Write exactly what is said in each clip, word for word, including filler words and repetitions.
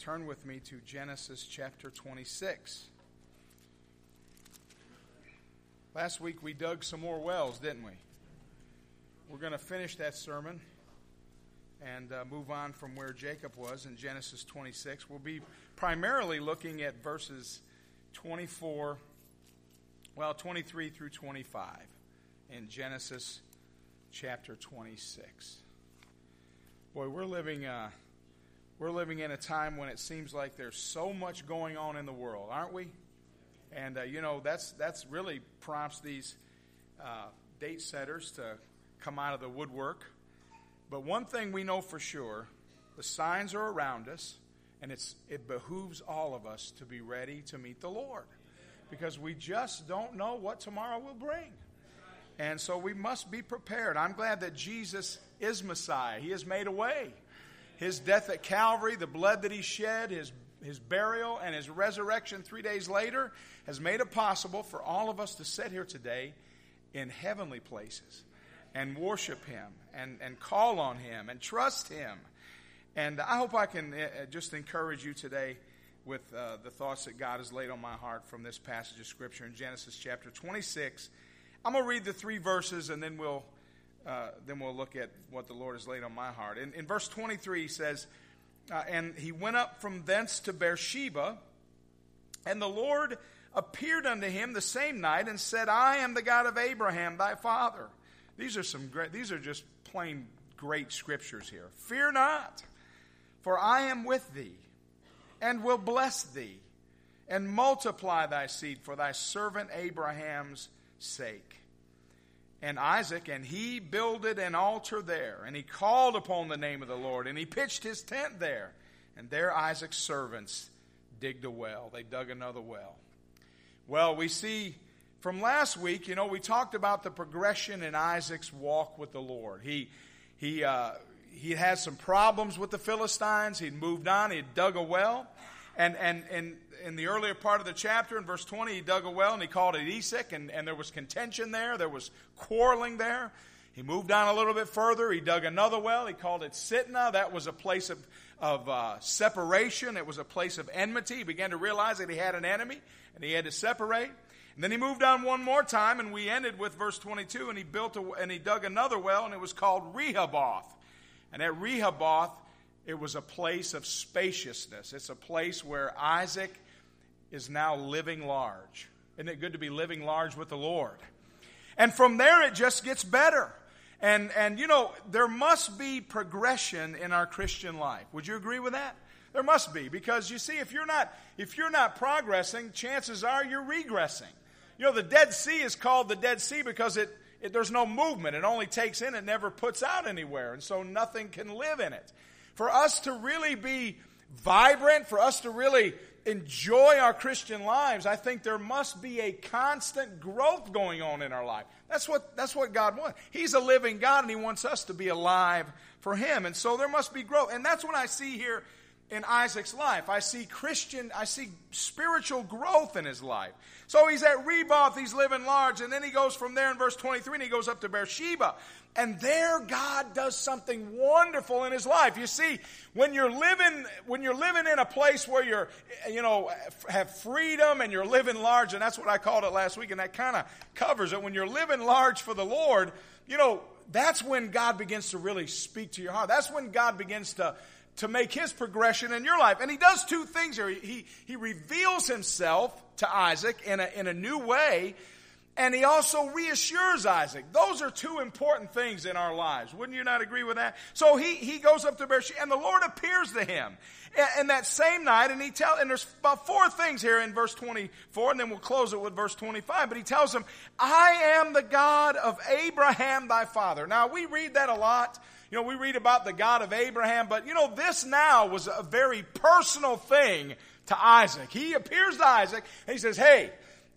turn with me to Genesis chapter twenty-six. Last week we dug some more wells, didn't we? We're going to finish that sermon and uh, move on from where Jacob was in Genesis twenty-six. We'll be primarily looking at verses twenty-four, well, twenty-three through twenty-five in Genesis chapter twenty-six. Boy, we're living uh, we're living in a time when it seems like there's so much going on in the world, aren't we? And uh, you know that's that's really prompts these uh, date setters to come out of the woodwork. But one thing we know for sure, the signs are around us, and it's it behooves all of us to be ready to meet the Lord, because we just don't know what tomorrow will bring. And so we must be prepared. I'm glad that Jesus is Messiah. He has made a way. His death at Calvary, the blood that he shed, his his burial, and his resurrection three days later has made it possible for all of us to sit here today in heavenly places and worship him and, and call on him and trust him. And I hope I can uh, just encourage you today with uh, the thoughts that God has laid on my heart from this passage of Scripture in Genesis chapter twenty-six. I'm going to read the three verses, and then we'll uh, then we'll look at what the Lord has laid on my heart. In, in verse twenty-three, he says, uh, and he went up from thence to Beersheba, and the Lord appeared unto him the same night and said, I am the God of Abraham, thy father. These are some great, these are just plain great scriptures here. Fear not, for I am with thee, and will bless thee, and multiply thy seed for thy servant Abraham's sake. And Isaac, and he builded an altar there, and he called upon the name of the Lord, and he pitched his tent there. And there Isaac's servants digged a well. They dug another well. Well, we see from last week, you know, we talked about the progression in Isaac's walk with the Lord. He he uh, he had some problems with the Philistines. He'd moved on. He'd dug a well. And and and in the earlier part of the chapter, in verse twenty, he dug a well and he called it Esek, and, and there was contention there. There was quarreling there. He moved on a little bit further. He dug another well. He called it Sitnah. That was a place of, of uh, separation. It was a place of enmity. He began to realize that he had an enemy, and he had to separate. And then he moved on one more time, and we ended with verse twenty-two, and he built a, and he dug another well, and it was called Rehoboth. And at Rehoboth, it was a place of spaciousness. It's a place where Isaac is now living large. Isn't it good to be living large with the Lord? And from there, it just gets better. And, and you know, there must be progression in our Christian life. Would you agree with that? There must be. Because, you see, if you're not, if you're not progressing, chances are you're regressing. You know, the Dead Sea is called the Dead Sea because it, it there's no movement. It only takes in, it never puts out anywhere. And so nothing can live in it. For us to really be vibrant, for us to really enjoy our Christian lives, I think there must be a constant growth going on in our life. That's what, that's what God wants. He's a living God, and he wants us to be alive for him. And so there must be growth. And that's what I see here in Isaac's life. I see Christian, I see spiritual growth in his life. So he's at Rehoboth, he's living large, and then he goes from there in verse twenty-three, and he goes up to Beersheba. And there God does something wonderful in his life. You see, when you're living, when you're living in a place where you're, you know, have freedom and you're living large, and that's what I called it last week, and that kind of covers it. When you're living large for the Lord, you know, that's when God begins to really speak to your heart. That's when God begins to, to make his progression in your life. And he does two things here. He, he, he reveals himself to Isaac in a, in a new way, and he also reassures Isaac. Those are two important things in our lives. Wouldn't you not agree with that? So he, he goes up to Beersheba, and the Lord appears to him. And, and that same night, and he tell, and there's about four things here in verse twenty-four, and then we'll close it with verse twenty-five. But he tells him, I am the God of Abraham thy father. Now, we read that a lot. You know, we read about the God of Abraham, but you know, this now was a very personal thing to Isaac. He appears to Isaac, and he says, hey,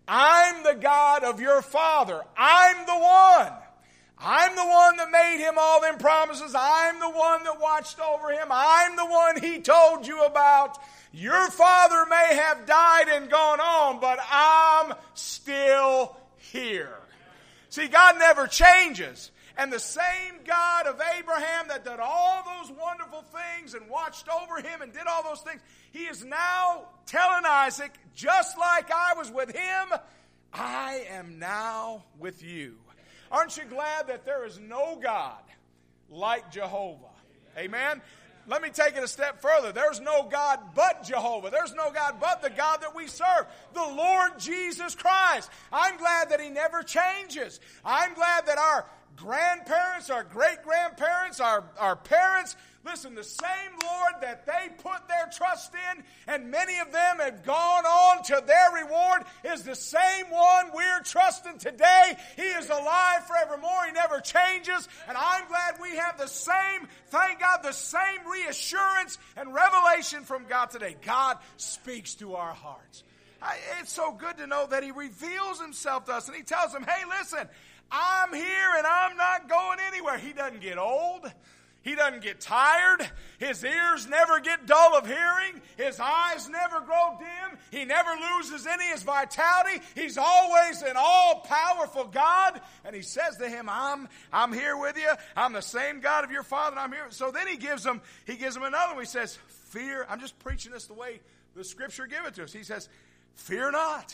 I'm the God of your father. I'm the one. I'm the one that made him all them promises. I'm the one that watched over him. I'm the one he told you about. Your father may have died and gone on, but I'm still here. See, God never changes. And the same God of Abraham that did all those wonderful things and watched over him and did all those things, he is now telling Isaac, just like I was with him, I am now with you. Aren't you glad that there is no God like Jehovah? Amen? Let me take it a step further. There's no God but Jehovah. There's no God but the God that we serve, the Lord Jesus Christ. I'm glad that he never changes. I'm glad that our grandparents, our great-grandparents, our, our parents, listen, the same Lord that they put their trust in, and many of them have gone on to their reward, is the same one we're trusting today. He is alive forevermore. He never changes. And I'm glad we have the same, thank God, the same reassurance and revelation from God today. God speaks to our hearts. I, it's so good to know that he reveals himself to us, and he tells them, hey, listen, I'm here and I'm not going anywhere. He doesn't get old. He doesn't get tired. His ears never get dull of hearing. His eyes never grow dim. He never loses any of his vitality. He's always an all-powerful God. And he says to him, I'm, I'm here with you. I'm the same God of your father, and I'm here. So then he gives him, he gives him another one. He says, fear. I'm just preaching this the way the Scripture give it to us. He says, fear not.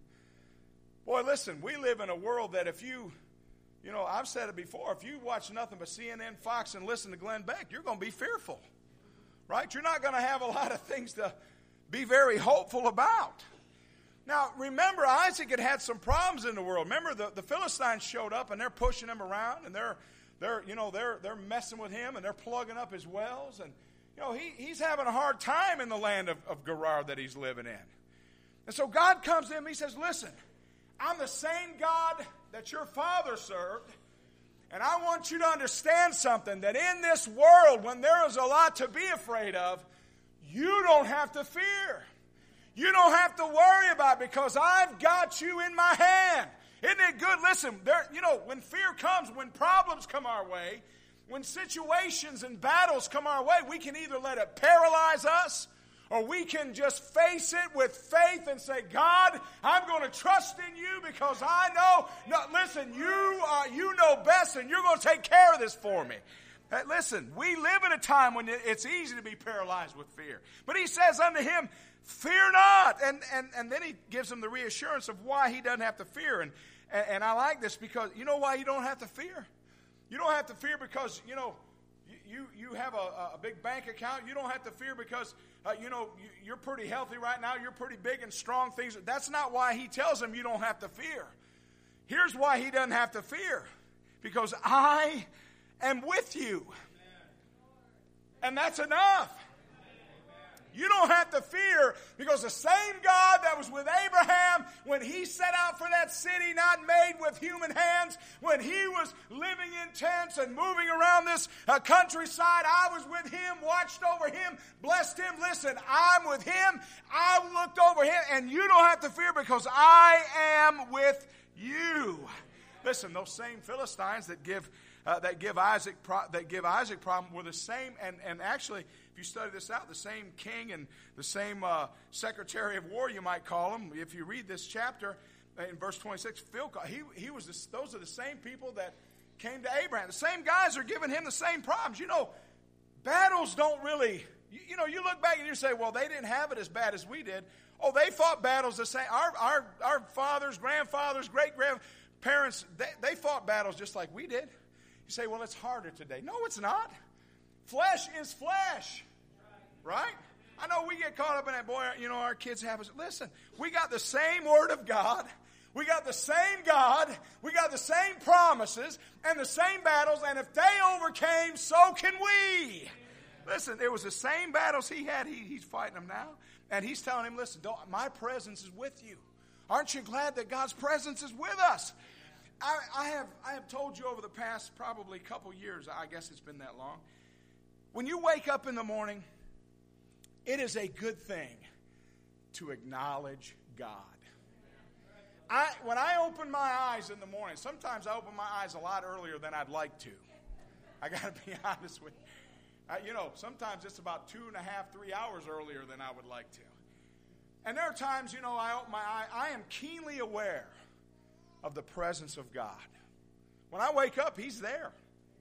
Boy, listen, we live in a world that if you, you know, I've said it before, if you watch nothing but C N N, Fox, and listen to Glenn Beck, you're going to be fearful, right? You're not going to have a lot of things to be very hopeful about. Now, remember, Isaac had had some problems in the world. Remember, the, the Philistines showed up, and they're pushing him around, and they're, they're, you know, they're, they're messing with him, and they're plugging up his wells, and, you know, he, he's having a hard time in the land of, of Gerar that he's living in. And so God comes to him, he says, listen, I'm the same God that your father served, and I want you to understand something, that in this world, when there is a lot to be afraid of, you don't have to fear. You don't have to worry about it, because I've got you in my hand. Isn't it good? Listen, there, you know, when fear comes, when problems come our way, when situations and battles come our way, we can either let it paralyze us, or we can just face it with faith and say, God, I'm going to trust in you because I know, no, listen, you, uh, you know best, and you're going to take care of this for me. Uh, listen, we live in a time when it's easy to be paralyzed with fear. But he says unto him, fear not. And, and, and then he gives him the reassurance of why he doesn't have to fear. And, and, and I like this because you know why you don't have to fear? You don't have to fear because, you know, You, you have a, a big bank account. You don't have to fear because, uh, you know, you, you're pretty healthy right now. You're pretty big and strong things. That's not why he tells him you don't have to fear. Here's why he doesn't have to fear. Because I am with you. And that's enough. You don't have to fear because the same God that was with Abraham when he set out for that city not made with human hands, when he was living in tents and moving around this uh, countryside, I was with him, watched over him, blessed him. Listen, I'm with him. I looked over him, and you don't have to fear because I am with you. Listen, those same Philistines that give uh, that give Isaac pro- that give Isaac problem were the same, and and actually, if you study this out, the same king and the same uh, secretary of war, you might call him. If you read this chapter in verse twenty-six, Phil, he he was this, those are the same people that came to Abraham. The same guys are giving him the same problems. You know, battles don't really. You, you know, you look back and you say, well, they didn't have it as bad as we did. Oh, they fought battles the same. Our our our fathers, grandfathers, great grandparents, they, they fought battles just like we did. You say, well, it's harder today. No, it's not. Flesh is flesh, right? I know we get caught up in that, boy, you know, our kids have us. Listen, we got the same Word of God. We got the same God. We got the same promises and the same battles. And if they overcame, so can we. Listen, it was the same battles he had. He, he's fighting them now. And he's telling him, listen, don't, my presence is with you. Aren't you glad that God's presence is with us? I, I have I have told you over the past probably couple years, I guess it's been that long, when you wake up in the morning, it is a good thing to acknowledge God. I, when I open my eyes in the morning, sometimes I open my eyes a lot earlier than I'd like to. I got to be honest with you. I, you know, sometimes it's about two and a half, three hours earlier than I would like to. And there are times, you know, I open my eye, I am keenly aware of the presence of God. When I wake up, He's there.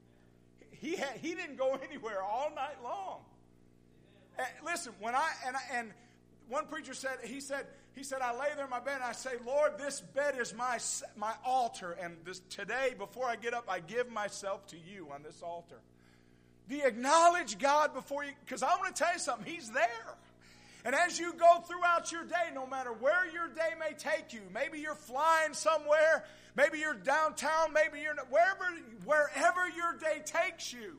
He had, He didn't go anywhere all night long. And listen, when I and I, and one preacher said he said he said I lay there in my bed and I say, Lord, this bed is my my altar, and this today before I get up, I give myself to You on this altar. Do you acknowledge God before you? Because I want to tell you something. He's there. And as you go throughout your day, no matter where your day may take you, maybe you're flying somewhere, maybe you're downtown, maybe you're wherever wherever your day takes you,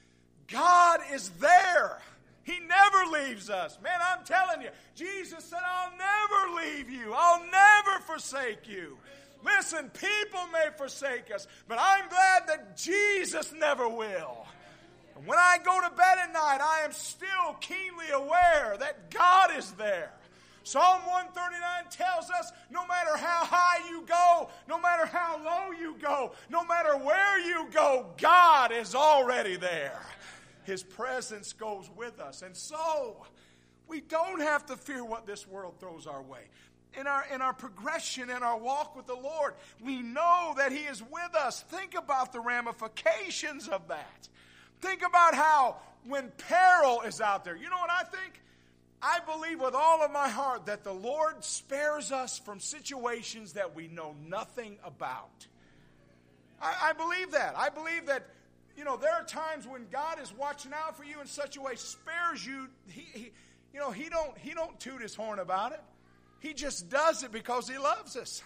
God is there. He never leaves us. Man, I'm telling you, Jesus said, I'll never leave you. I'll never forsake you. Listen, people may forsake us, but I'm glad that Jesus never will. And when I go to bed at night, I am still keenly aware that God is there. Psalm one thirty-nine tells us no matter how high you go, no matter how low you go, no matter where you go, God is already there. His presence goes with us. And so, we don't have to fear what this world throws our way. In our, in our progression, in our walk with the Lord, we know that He is with us. Think about the ramifications of that. Think about how when peril is out there, you know what I think? I believe with all of my heart that the Lord spares us from situations that we know nothing about. I, I believe that. I believe that, you know, there are times when God is watching out for you in such a way, spares you. He, he, you know, he don't, he don't toot his horn about it. He just does it because He loves us.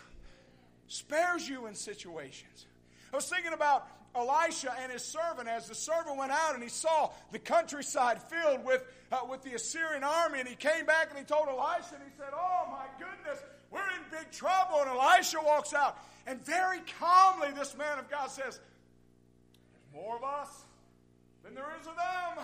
Spares you in situations. I was thinking about Elisha and his servant as the servant went out and he saw the countryside filled with, uh, with the Assyrian army, and he came back and he told Elisha and he said, oh my goodness, we're in big trouble. And Elisha walks out and very calmly this man of God says, there's more of us than there is of them.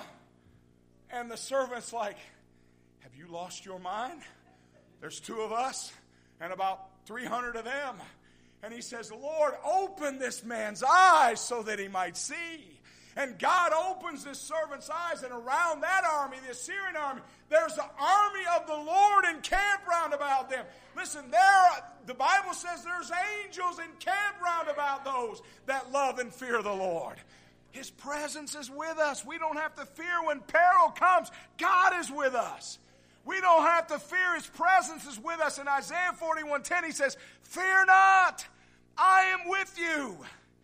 And the servant's like, have you lost your mind? There's two of us and about three hundred of them. And he says, Lord, open this man's eyes so that he might see. And God opens this servant's eyes, and around that army, the Assyrian army, there's the army of the Lord encamped round about them. Listen, there, the Bible says there's angels encamped round about those that love and fear the Lord. His presence is with us. We don't have to fear when peril comes. God is with us. We don't have to fear. His presence is with us. In Isaiah forty-one ten, He says, fear not, I am with you.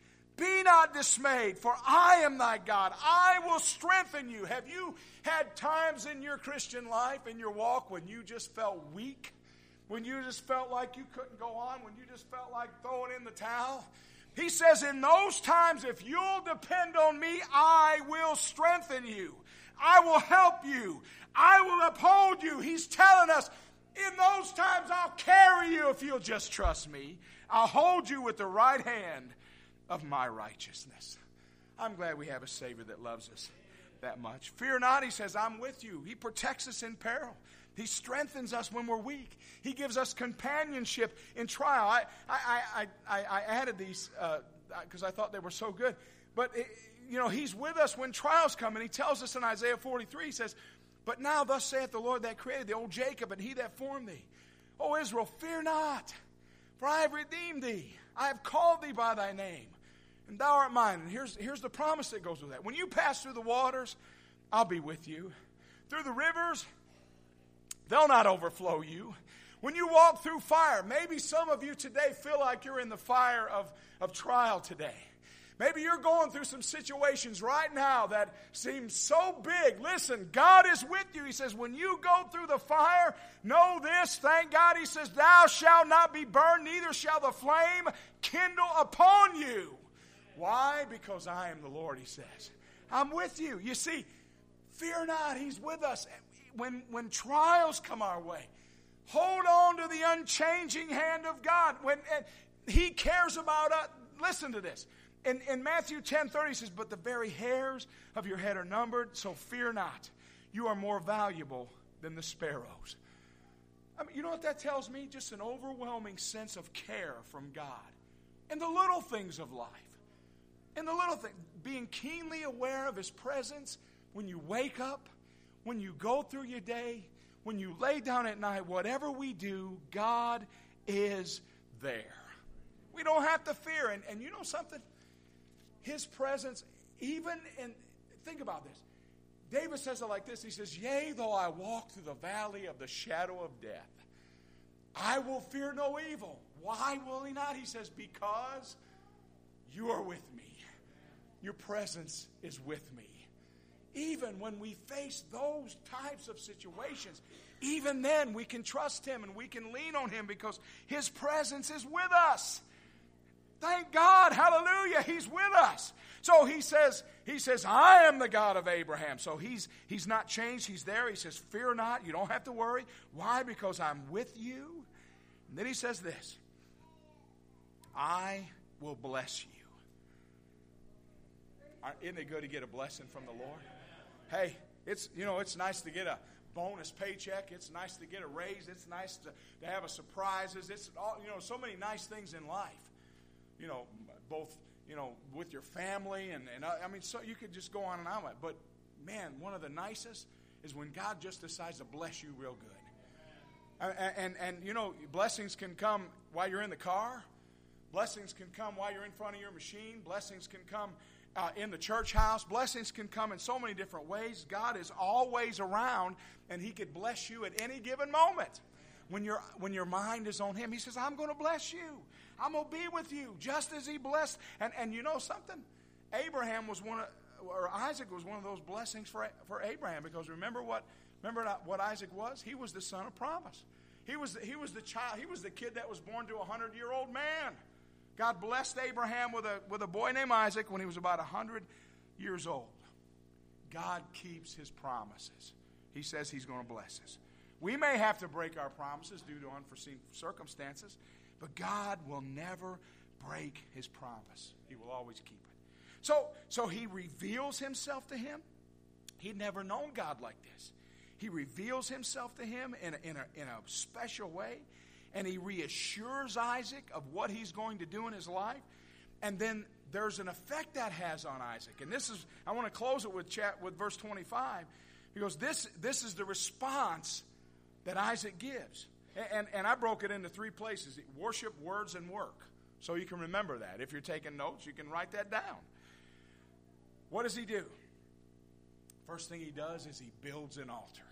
Be not dismayed, for I am thy God. I will strengthen you. Have you had times in your Christian life, in your walk, when you just felt weak? When you just felt like you couldn't go on? When you just felt like throwing in the towel? He says, in those times, if you'll depend on me, I will strengthen you. I will help you. I will uphold you. He's telling us, in those times, I'll carry you if you'll just trust me. I'll hold you with the right hand of my righteousness. I'm glad we have a Savior that loves us that much. Fear not, He says, I'm with you. He protects us in peril. He strengthens us when we're weak. He gives us companionship in trial. I, I, I, I, I added these because uh, I thought they were so good. But, it, you know, He's with us when trials come. And He tells us in Isaiah forty-three, He says, but now thus saith the Lord that created the old Jacob and He that formed thee. O Israel, fear not, for I have redeemed thee. I have called thee by thy name, and thou art mine. And here's, here's the promise that goes with that. When you pass through the waters, I'll be with you. Through the rivers, they'll not overflow you. When you walk through fire, maybe some of you today feel like you're in the fire of, of trial today. Maybe you're going through some situations right now that seem so big. Listen, God is with you. He says, when you go through the fire, know this, thank God. He says, thou shalt not be burned, neither shall the flame kindle upon you. Why? Because I am the Lord, He says. I'm with you. You see, fear not, He's with us. When, when trials come our way, hold on to the unchanging hand of God. When and He cares about us. Listen to this. In, in Matthew ten thirty, He says, but the very hairs of your head are numbered, so fear not. You are more valuable than the sparrows. I mean, you know what that tells me? Just an overwhelming sense of care from God. In the little things of life. In the little things. Being keenly aware of His presence when you wake up, when you go through your day, when you lay down at night, whatever we do, God is there. We don't have to fear. And, and you know something? His presence, even in, think about this. David says it like this. He says, yea, though I walk through the valley of the shadow of death, I will fear no evil. Why will he not? He says, because you are with me. Your presence is with me. Even when we face those types of situations, even then we can trust him and we can lean on him because his presence is with us. Thank God, hallelujah, he's with us. So he says, he says, I am the God of Abraham. So he's he's not changed, he's there. He says, fear not, you don't have to worry. Why? Because I'm with you. And then he says this, I will bless you. Isn't it good to get a blessing from the Lord? Hey, it's, you know, it's nice to get a bonus paycheck. It's nice to get a raise. It's nice to, to have a surprises. It's all, you know, so many nice things in life. You know, both, you know, with your family and, and I mean, so you could just go on and on. But, man, one of the nicest is when God just decides to bless you real good. And, and, and, you know, blessings can come while you're in the car. Blessings can come while you're in front of your machine. Blessings can come Uh, in the church house. Blessings can come in so many different ways. God is always around, and he could bless you at any given moment. When, your when your mind is on him, he says, I'm going to bless you. I'm going to be with you, just as he blessed. And, and you know something? Abraham was one of, or Isaac was one of those blessings for, for Abraham, because remember what, remember what Isaac was? He was the son of promise. He was, he was the child, he was the kid that was born to a hundred-year-old man. God blessed Abraham with a, with a boy named Isaac when he was about one hundred years old. God keeps his promises. He says he's going to bless us. We may have to break our promises due to unforeseen circumstances, but God will never break his promise. He will always keep it. So, so he reveals himself to him. He'd never known God like this. He reveals himself to him in a, in a, in a special way. And he reassures Isaac of what he's going to do in his life. And then there's an effect that has on Isaac. And this is, I want to close it with chat with verse twenty-five. Because this, this is the response that Isaac gives. And, and, and I broke it into three places. Worship, words, and work. So you can remember that. If you're taking notes, you can write that down. What does he do? First thing he does is he builds an altar.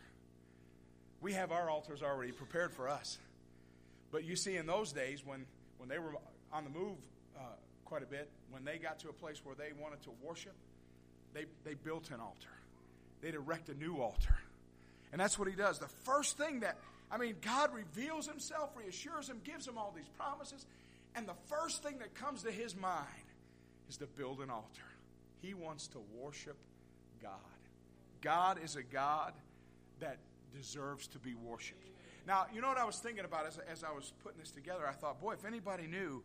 We have our altars already prepared for us. But you see, in those days, when, when they were on the move uh, quite a bit, when they got to a place where they wanted to worship, they, they built an altar. They'd erect a new altar. And that's what he does. The first thing that, I mean, God reveals himself, reassures him, gives him all these promises. And the first thing that comes to his mind is to build an altar. He wants to worship God. God is a God that deserves to be worshiped. Now, you know what I was thinking about as, as I was putting this together? I thought, boy, if anybody knew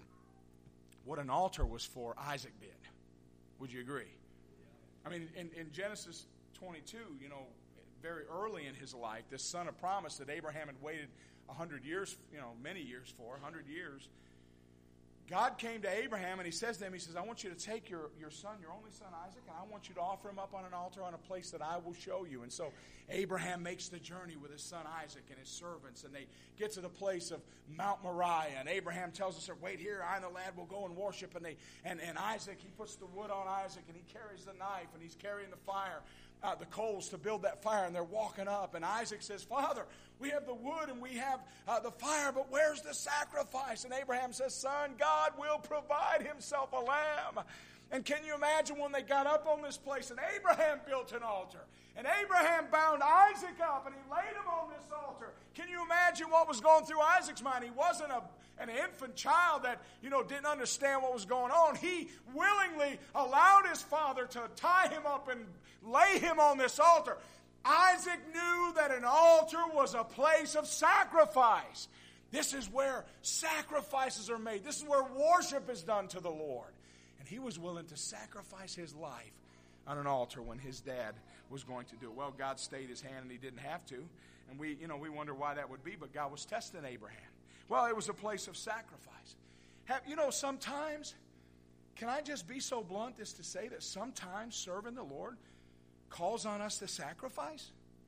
what an altar was for, Isaac did. Would you agree? I mean, in, in Genesis twenty-two, you know, very early in his life, this son of promise that Abraham had waited one hundred years, you know, many years for, one hundred years, God came to Abraham and he says to him, he says, I want you to take your, your son, your only son Isaac, and I want you to offer him up on an altar on a place that I will show you. And so Abraham makes the journey with his son Isaac and his servants, and they get to the place of Mount Moriah. And Abraham tells us, wait here, I and the lad will go and worship. And they and, and Isaac, he puts the wood on Isaac, and he carries the knife, and he's carrying the fire. Uh, the coals to build that fire, and they're walking up, and Isaac says, Father, we have the wood and we have uh, the fire, but where's the sacrifice? And Abraham says, son, God will provide himself a lamb. And can you imagine when they got up on this place, and Abraham built an altar, and Abraham bound Isaac up, and he laid him on this altar. Can you imagine what was going through Isaac's mind? He wasn't a, an infant child that, you know, didn't understand what was going on. He willingly allowed his father to tie him up and lay him on this altar. Isaac knew that an altar was a place of sacrifice. This is where sacrifices are made. This is where worship is done to the Lord. And he was willing to sacrifice his life on an altar when his dad was going to do it. Well, God stayed his hand and he didn't have to. And we, you know, we wonder why that would be, but God was testing Abraham. Well, it was a place of sacrifice. Have, you know, sometimes, can I just be so blunt as to say that sometimes serving the Lord calls on us to sacrifice?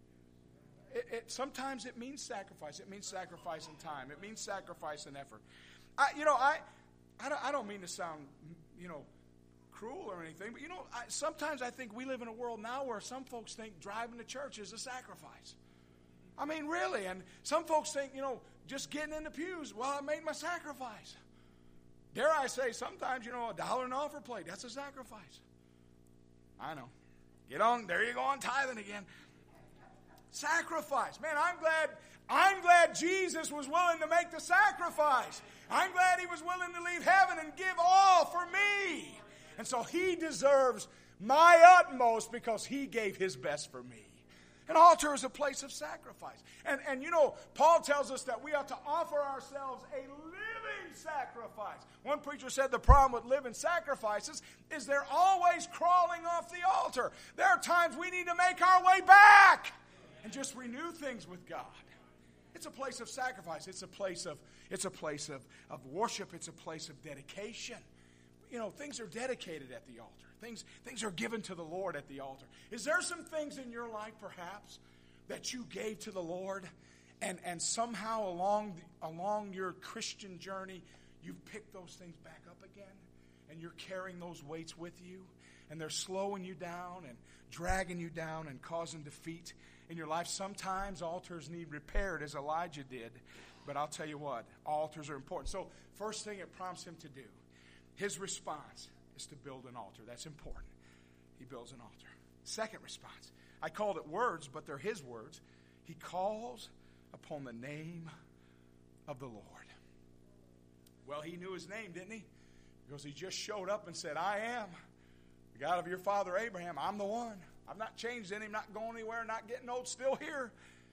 It, it, sometimes it means sacrifice. It means sacrifice in time. It means sacrifice in effort. I, you know, I, I don't, I don't mean to sound, you know, cruel or anything, but you know, I, sometimes I think we live in a world now where some folks think driving to church is a sacrifice. I mean, really. And some folks think, you know, just getting in the pews, well, I made my sacrifice. Dare I say, sometimes, you know, a dollar an offer plate, that's a sacrifice. I know. Get on, there you go on tithing again. Sacrifice. Man, I'm glad, I'm glad Jesus was willing to make the sacrifice. I'm glad he was willing to leave heaven and give all for me. And so he deserves my utmost because he gave his best for me. An altar is a place of sacrifice. And, and you know, Paul tells us that we ought to offer ourselves a living sacrifice. One preacher said the problem with living sacrifices is they're always crawling off the altar. There are times we need to make our way back and just renew things with God. It's a place of sacrifice. It's a place of, it's a place of, of worship. It's a place of dedication. You know, things are dedicated at the altar. Things, things are given to the Lord at the altar. Is there some things in your life, perhaps, that you gave to the Lord, and, and somehow along the, along your Christian journey, you've picked those things back up again, and you're carrying those weights with you, and they're slowing you down and dragging you down and causing defeat in your life? Sometimes altars need repaired, as Elijah did, but I'll tell you what, altars are important. So first thing it prompts him to do, his response is to build an altar. That's important. He builds an altar. Second response, I called it words, but they're his words. He calls upon the name of the Lord. Well, he knew his name, didn't he? Because he just showed up and said, I am the God of your father Abraham. I'm the one. I've not changed any. I'm not going anywhere, not getting old, still here.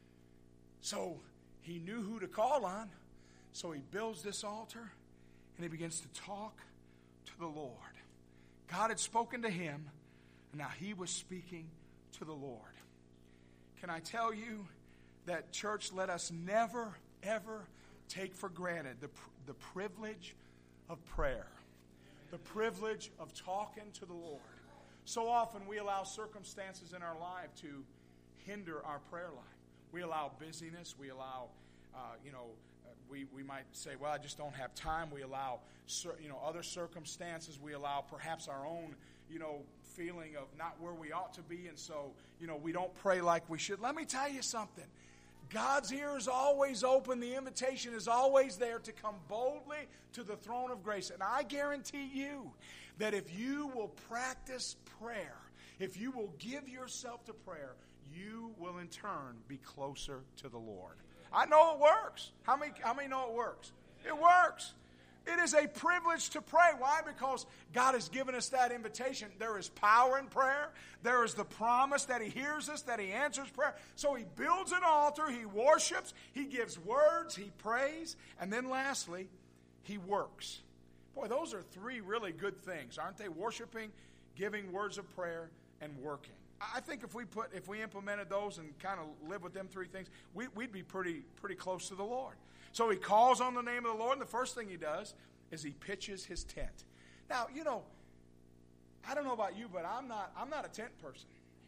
So he knew who to call on. So he builds this altar and he begins to talk to the Lord. God had spoken to him, and now he was speaking to the Lord. Can I tell you that, church, let us never, ever take for granted the, the privilege of prayer, the privilege of talking to the Lord. So often we allow circumstances in our life to hinder our prayer life. We allow busyness. We allow, uh, you know, We, we might say, well, I just don't have time. We allow, you know, other circumstances. We allow perhaps our own, you know, feeling of not where we ought to be. And so, you know, we don't pray like we should. Let me tell you something. God's ear is always open. The invitation is always there to come boldly to the throne of grace. And I guarantee you that if you will practice prayer, if you will give yourself to prayer, you will in turn be closer to the Lord. I know it works. How many, how many know it works? It works. It is a privilege to pray. Why? Because God has given us that invitation. There is power in prayer. There is the promise that he hears us, that he answers prayer. So he builds an altar. He worships. He gives words. He prays. And then lastly, he works. Boy, those are three really good things, aren't they? Worshiping, giving words of prayer, and working. I think if we put, if we implemented those and kind of live with them three things, we, we'd be pretty, pretty close to the Lord. So he calls on the name of the Lord, and the first thing he does is he pitches his tent. Now, you know, I don't know about you, but I'm not, I'm not a tent person.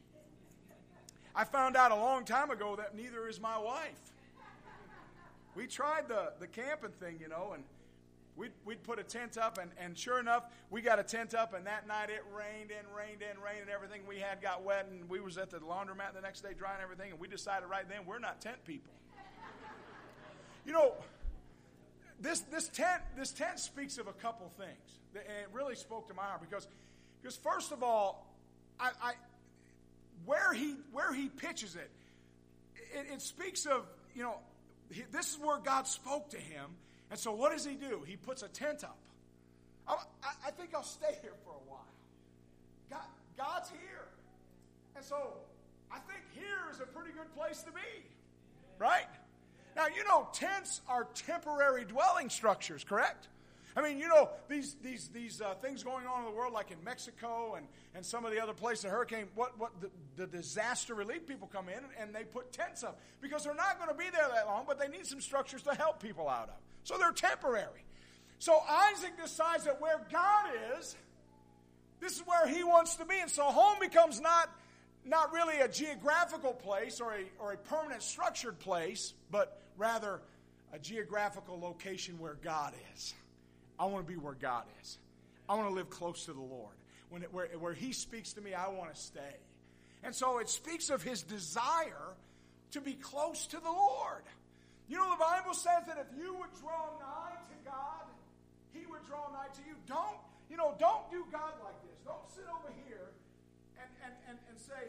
I found out a long time ago that neither is my wife. We tried the, the camping thing, you know, and We'd, we'd put a tent up, and, and sure enough, we got a tent up, and that night it rained and rained and rained, and everything we had got wet, and we was at the laundromat the next day drying everything, and we decided right then we're not tent people. You know, this this tent this tent speaks of a couple things, and it really spoke to my heart because, because first of all, I, I where he where he pitches it, it, it speaks of, you know, he, this is where God spoke to him. And so what does he do? He puts a tent up. I, I think I'll stay here for a while. God, God's here. And so I think here is a pretty good place to be. Right? Now, you know, tents are temporary dwelling structures, correct? I mean, you know, these these these uh, things going on in the world, like in Mexico and, and some of the other places, the hurricane, what, what the, the disaster relief people come in and they put tents up because they're not going to be there that long, but they need some structures to help people out of. So they're temporary. So Isaac decides that where God is, this is where he wants to be. And so home becomes not, not really a geographical place or a, or a permanent structured place, but rather a geographical location where God is. I want to be where God is. I want to live close to the Lord. when it, where, where he speaks to me, I want to stay. And so it speaks of his desire to be close to the Lord. You know, the Bible says that if you would draw nigh to God, he would draw nigh to you. Don't, you know, don't do God like this. Don't sit over here and, and, and, and say,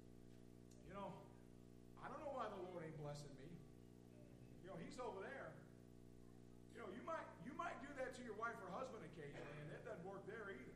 you know, I don't know why the Lord ain't blessing me. You know, he's over there. You know, you might you might do that to your wife or husband occasionally, and it doesn't work there either.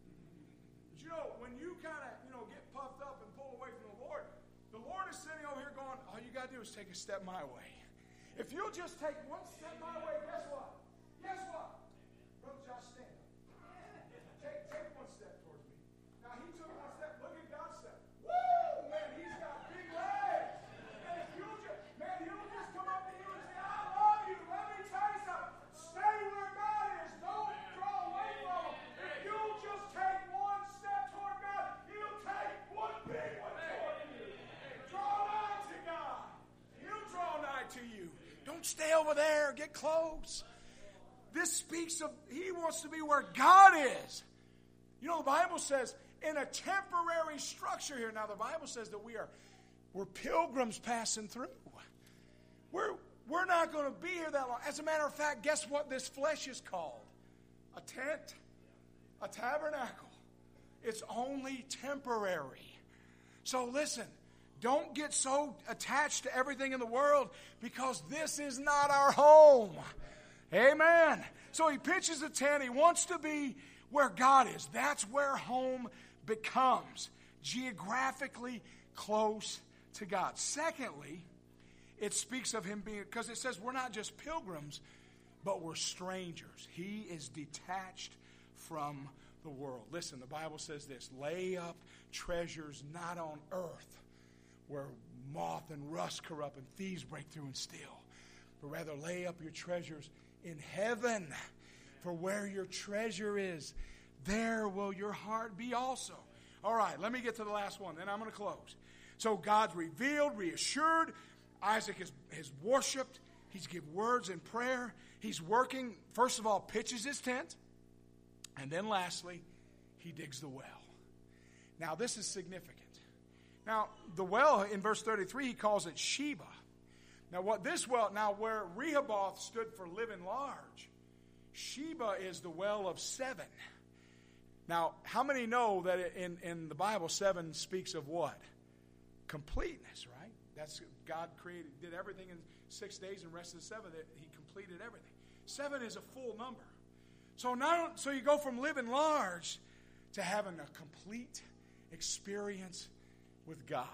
But you know, when you kind of, you know, get puffed up and pull away from the Lord, the Lord is sitting over here going, all you got to do is take a step my way. If you'll just take one step my way, guess what? Guess what? Brother Josh, stand up. Take, take one step towards me. Now, he took one step. Look at God's step. Woo! Man, he's got big legs. And if you'll just, man, he'll just come up to you and say, I love you. Let me tell you something. Stay where God is. Don't draw away from him. If you'll just take one step toward God, he'll take one big one toward you. Draw nigh to God. He'll draw nigh to you. Don't stay over there. Get close. This speaks of, he wants to be where God is. You know, the Bible says, in a temporary structure here. Now, the Bible says that we are, we're pilgrims passing through. We're, we're not going to be here that long. As a matter of fact, guess what this flesh is called? A tent. A tabernacle. It's only temporary. So listen. Don't get so attached to everything in the world, because this is not our home. Amen. So he pitches a tent. He wants to be where God is. That's where home becomes. Geographically close to God. Secondly, it speaks of him being, because it says we're not just pilgrims, but we're strangers. He is detached from the world. Listen, the Bible says this: lay up treasures not on earth, where moth and rust corrupt and thieves break through and steal, but rather lay up your treasures in heaven. For where your treasure is, there will your heart be also. All right, let me get to the last one, then I'm going to close. So God's revealed, reassured. Isaac has, has worshipped. He's given words in prayer. He's working, first of all, pitches his tent. And then lastly, he digs the well. Now, this is significant. Now, the well in verse thirty-three, he calls it Sheba. Now, what this well, now where Rehoboth stood for living large, Sheba is the well of seven. Now, how many know that in, in the Bible, seven speaks of what? Completeness, right? That's God created, did everything in six days, and rest of the seventh, he completed everything. Seven is a full number. So now, so you go from living large to having a complete experience with God.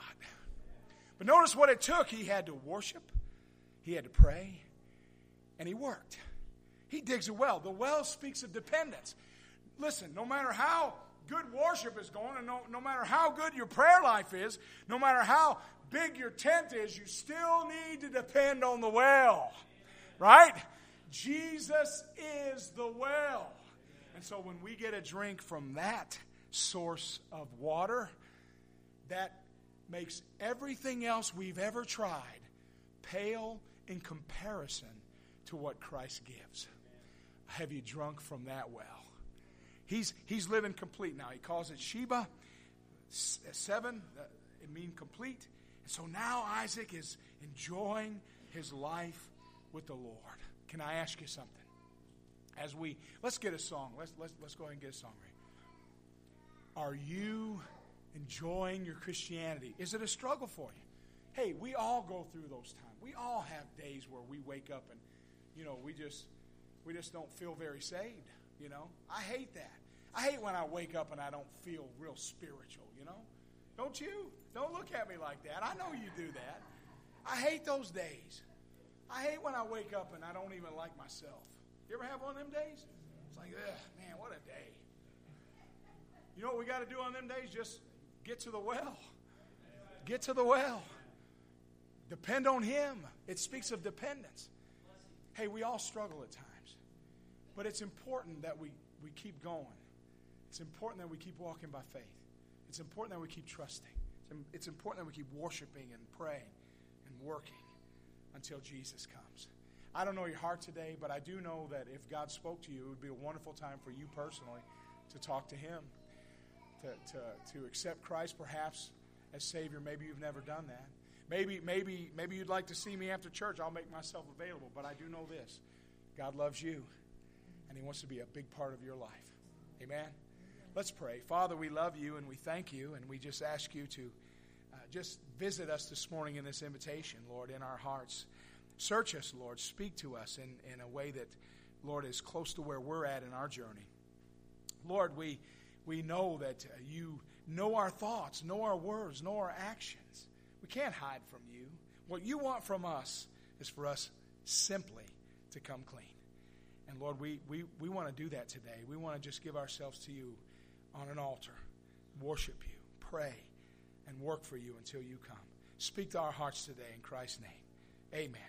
But notice what it took. He had to worship, he had to pray, and he worked. He digs a well. The well speaks of dependence. Listen, no matter how good worship is going, and no, no matter how good your prayer life is, no matter how big your tent is, you still need to depend on the well. Right? Jesus is the well. And so when we get a drink from that source of water, that makes everything else we've ever tried pale in comparison to what Christ gives. Have you drunk from that well? He's he's living complete now. He calls it Sheba. Seven, uh, it means complete. And so now Isaac is enjoying his life with the Lord. Can I ask you something? As we, let's get a song. Let's let's let's go ahead and get a song ready. Are you enjoying your Christianity? Is it a struggle for you? Hey, we all go through those times. We all have days where we wake up and, you know, we just we just don't feel very saved, you know. I hate that. I hate when I wake up and I don't feel real spiritual, you know. Don't you? Don't look at me like that. I know you do that. I hate those days. I hate when I wake up and I don't even like myself. You ever have one of them days? It's like, ugh, man, what a day. You know what we got to do on them days? Just get to the well. Get to the well. Depend on him. It speaks of dependence. Hey, we all struggle at times. But it's important that we, we keep going. It's important that we keep walking by faith. It's important that we keep trusting. It's important that we keep worshiping and praying and working until Jesus comes. I don't know your heart today, but I do know that if God spoke to you, it would be a wonderful time for you personally to talk to him. to, to, to accept Christ perhaps as Savior. Maybe you've never done that. Maybe, maybe, maybe you'd like to see me after church. I'll make myself available. But I do know this. God loves you, and He wants to be a big part of your life. Amen? Let's pray. Father, we love you, and we thank you, and we just ask you to uh, just visit us this morning in this invitation, Lord, in our hearts. Search us, Lord. Speak to us in, in a way that, Lord, is close to where we're at in our journey. Lord, we, we know that uh, you know our thoughts, know our words, know our actions. We can't hide from you. What you want from us is for us simply to come clean. And Lord, we, we, we want to do that today. We want to just give ourselves to you on an altar, worship you, pray, and work for you until you come. Speak to our hearts today in Christ's name. Amen.